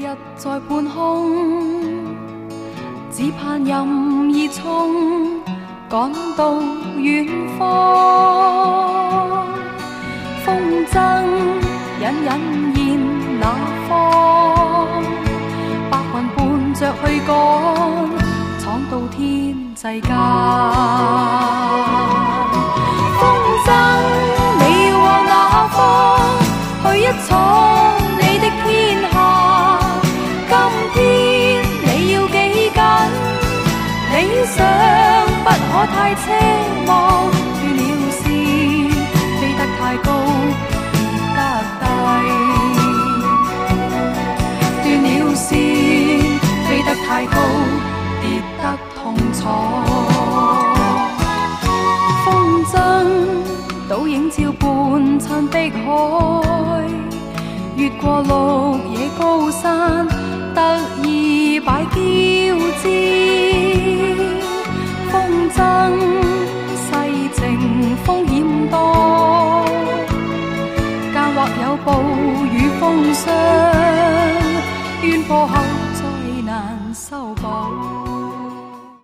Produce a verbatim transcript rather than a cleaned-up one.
日在半空，只盼任意冲，赶到遠方。風箏隱隱現那方，白雲伴着去趕，闖到天際間。風箏你要往哪方？去一闖你的天下。今天你要幾緊？理想不可太奢望，斷了線飛得太高跌得低，斷了線飛得太高跌得痛楚。風箏倒影照伴襯碧海，越過綠野高山，特意擺嬌姿。風箏世情風險多，間或有暴雨風霜，淵波後再難收